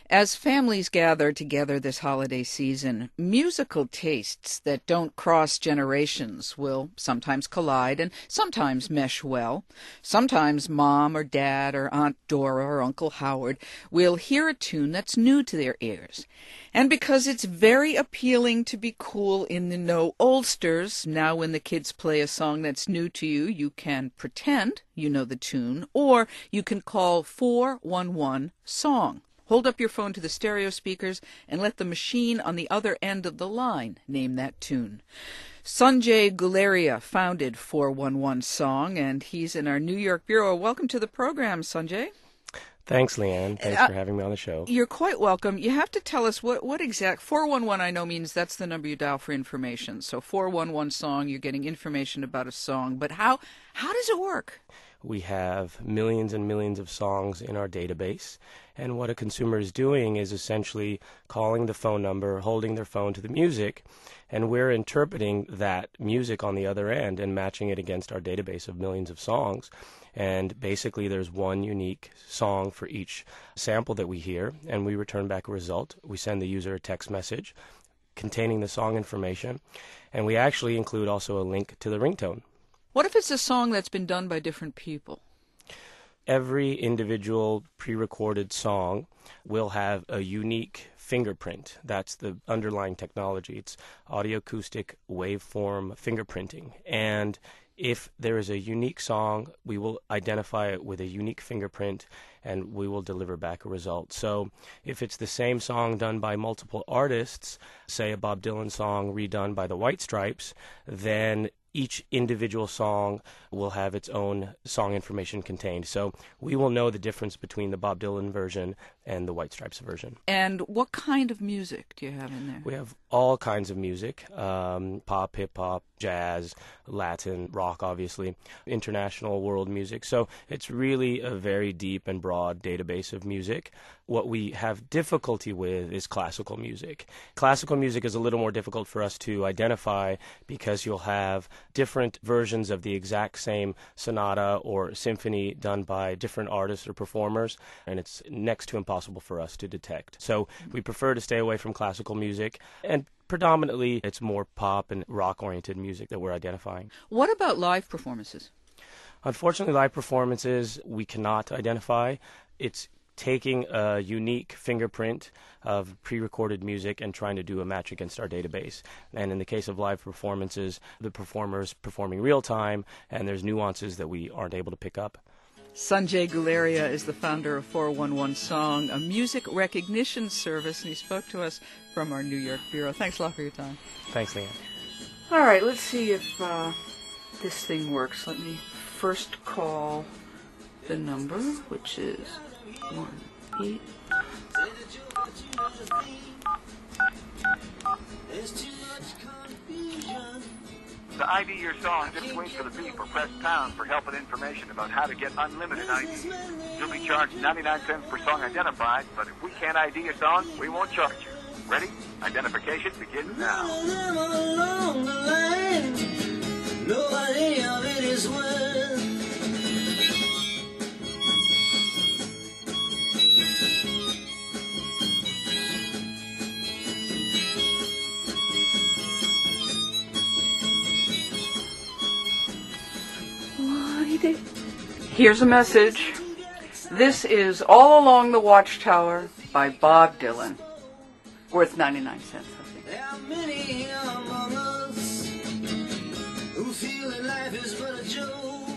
As families gather together this holiday season, musical tastes that don't cross generations will sometimes collide and sometimes mesh well. Sometimes Mom or Dad or Aunt Dora or Uncle Howard will hear a tune that's new to their ears. And because it's very appealing to be cool in the know oldsters, now when the kids play a song that's new to you, you can pretend you know the tune, or you can call 411 song. Hold up your phone to the stereo speakers and let the machine on the other end of the line name that tune. Sanjay Guleria founded 411 Song, and he's in our New York bureau. Welcome to the program, Sanjay. Thanks, Leanne. Thanks for having me on the show. You're quite welcome. You have to tell us what exact 411 I know means that's the number you dial for information. So 411 Song, you're getting information about a song. But how does it work? We have millions and millions of songs in our database, and what a consumer is doing is essentially calling the phone number, holding their phone to the music, and we're interpreting that music on the other end and matching it against our database of millions of songs. And basically there's one unique song for each sample that we hear, and we return back a result. We send the user a text message containing the song information, and we actually include also a link to the ringtone. What if it's a song that's been done by different people? Every individual pre-recorded song will have a unique fingerprint. That's the underlying technology. It's audio-acoustic waveform fingerprinting. And if there is a unique song, we will identify it with a unique fingerprint, and we will deliver back a result. So if it's the same song done by multiple artists, say a Bob Dylan song redone by the White Stripes, then each individual song will have its own song information contained. So we will know the difference between the Bob Dylan version and the White Stripes version. And what kind of music do you have in there? We have all kinds of music, pop, hip-hop, jazz, Latin, rock, obviously, international world music. So it's really a very deep and broad database of music. What we have difficulty with is classical music. Classical music is a little more difficult for us to identify because you'll have different versions of the exact same sonata or symphony done by different artists or performers, and it's next to impossible for us to detect. So we prefer to stay away from classical music, and predominantly it's more pop and rock-oriented music that we're identifying. What about live performances? Unfortunately, live performances we cannot identify. It's taking a unique fingerprint of pre-recorded music and trying to do a match against our database. And in the case of live performances, the performer's performing real time, and there's nuances that we aren't able to pick up. Sanjay Guleria is the founder of 411 Song, a music recognition service, and he spoke to us from our New York bureau. Thanks a lot for your time. Thanks, Leanne. All right, let's see if this thing works. Let me first call the number, which is 1-8. To ID your song, just wait for the beep or press pound for help and information about how to get unlimited ID. You'll be charged 99 cents per song identified, but if we can't ID your song, we won't charge you. Ready? Identification begins now. Along the line, nobody of it is worth. Here's a message. This is All Along the Watchtower by Bob Dylan. Worth 99 cents, I think. There are many among us who feel that life is but a joke.